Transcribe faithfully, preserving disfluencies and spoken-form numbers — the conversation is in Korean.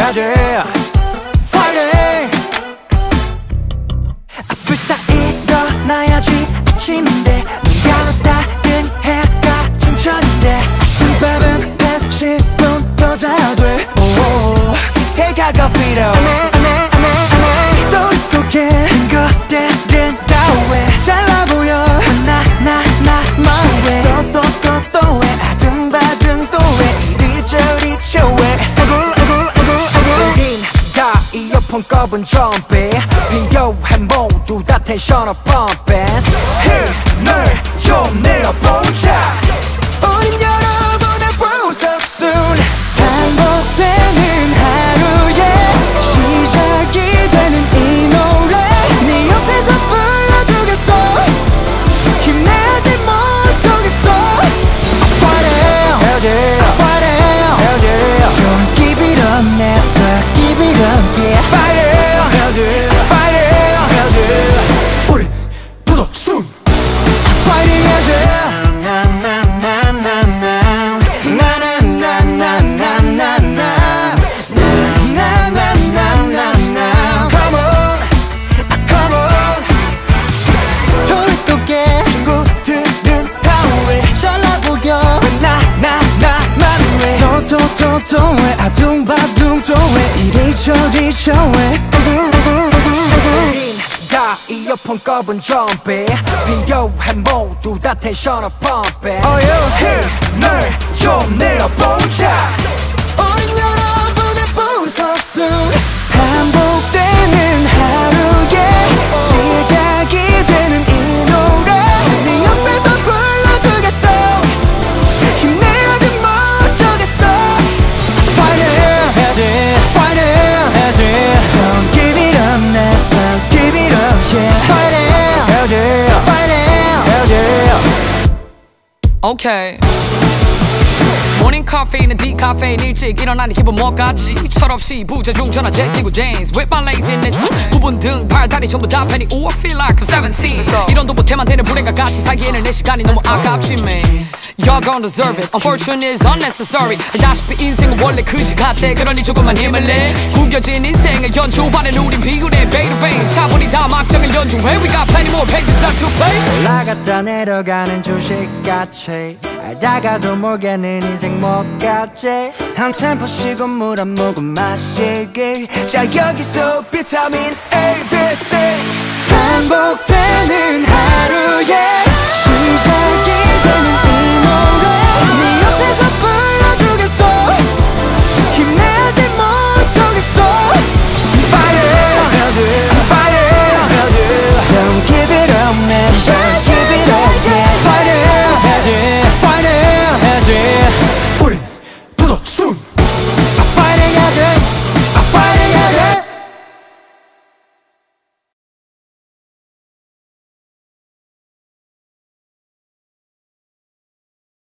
해야지 Friday 불사 일어나야지 아침인데 눈 감았다 뜬 해가 춘천인데 아침밥은 계속 십 분 더 자야 돼 오오오 Take a coffee though 스토리 속에 것들은 다 왜 잘나 보여 나 나 나 my way 또 또 또 또 왜 아등바등 또 왜 이리저리 쳐왜 아굴 아굴 아굴 아굴 우린 다 이어폰 꼽은 좀비 비교해 모두 다 텐션을 펌핑 힘을 좀 내어보자 우린 여러분의 보석 soon 반복되는 하루에 시작이 되는 이 노래 네 옆에서 불러주겠어 힘내지 못하겠어 Friday 해야지 Friday 해야지 Don't give it up never give it up yeah Friday 해야지 Friday 해야지 우리 보석 soon Friday 해야지 또또또왜 아둥바둥 또왜 이리저리 저왜 우린 다 이어폰 꼽은 좀비 비교해 모두 다 텐션을 펌핑 힘을 좀 내어보자 우린 여러분의 보석 soon 반복되는 하루에 시작이 되는 이 노래 네 옆에서 불러주겠어 힘내지 못하겠어 Friday 해야지 Friday 해야지 Don't give it up never give it up yeah Friday 해야지 Friday 해야지 Okay 모닝 카페인은 디카페인 일찍 일어나니 기분 뭐같지 철없이 부재중 전화 제끼고 dance with my laziness 부분 등 팔다리 전부 다 팬이 Ooh I feel like I'm seventeen 이런도 못해만 되는 불행과 같이 살기에는 내 시간이 너무 아깝지 man Y'all don't deserve it Unfortunate is unnecessary 알다시피 인생은 원래 그지 같아 그러니 조금만 힘을 내 구겨진 인생을 연주하는 우린 비굴해 베이르베인 차분히 다 막장을 연주해 We got plenty more pages left to play 올라갔다 내려가는 주식같이 알다가도 모르겠는 인생 뭐같지 한 템포 쉬고 물 한 모금 마시기 자 여기서 비타민 A, B, C 반복되는 하루에